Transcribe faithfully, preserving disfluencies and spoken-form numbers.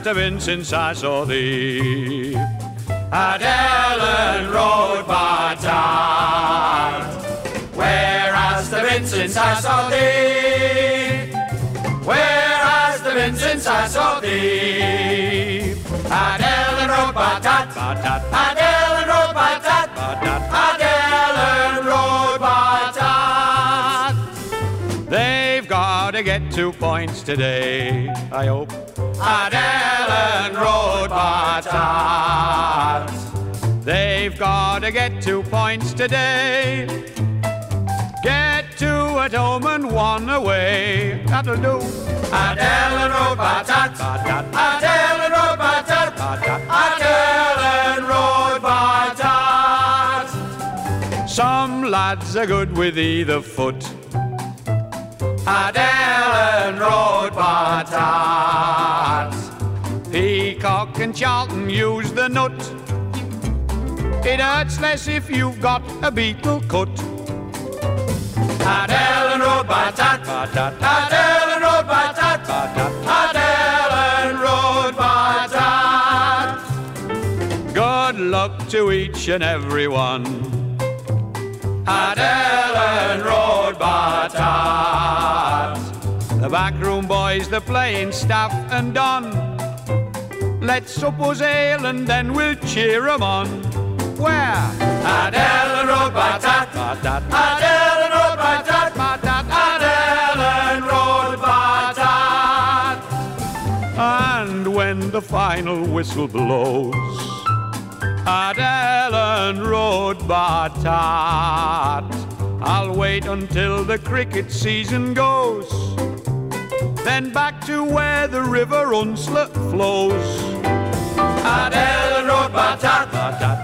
Saint Vincent's I saw thee. At Ellen Road, Batat, where as the Vincent's I saw thee, where as the Vincent's I saw thee. At Ellen Road, Batat, Batat, at Ellen Road, Batat, Batat, at Ellen Road, Batat. They've got to get two points today, I hope. At Ellen Road, Batat. They've got to get two points today. Get two at home and one away. That'll do. At Ellen Road, Batat, Batat. At Ellen Road, Batat, Batat. At Ellen Road, Batat. Some lads are good with either foot. At Ellen Road, Batat. Peacock and Charlton use the nut. It hurts less if you've got a beetle cut. At Ellen Road, Batat, Batat. At Ellen Road, Batat, Batat. At Ellen Road, Batat. Good luck to each and every one. At Ellen Road, Batat. The backroom boys, the playing staff and Don. Let's up us ale and then we'll cheer 'em on. Where? At Ellen Road, Batat, Batat. At Ellen Road, Batat, Batat. At Ellen Road, Batat. And when the final whistle blows, at Ellen Road, Batat, I'll wait until the cricket season goes, then back to where the river Unslet flows. At Ellen Road, Batat, Batat.